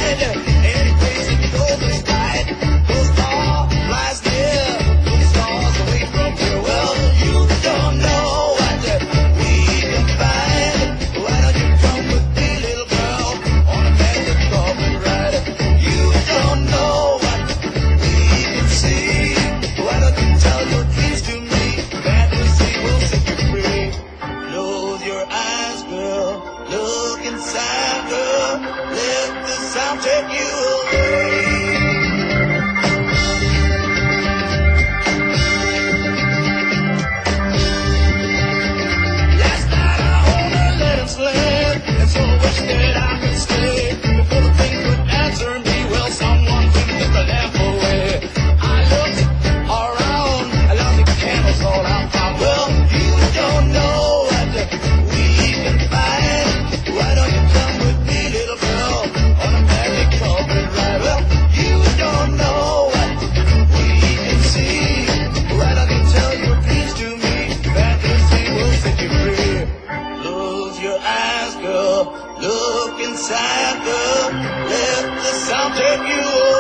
Take you away. Last night I owned a let him slip, and so wish that I could stay. Before the thing could answer me, well, someone took the lamp away. I looked around, I lost the candles all I found. Well, you don't know what we can find. Why don't you come with me, little girl, on a magic carpet ride? Well, you don't know what we can see. Why don't you tell your dreams to me? Fantasy will set you free. Close your eyes, girl. Look inside, girl. Let the sound take you away.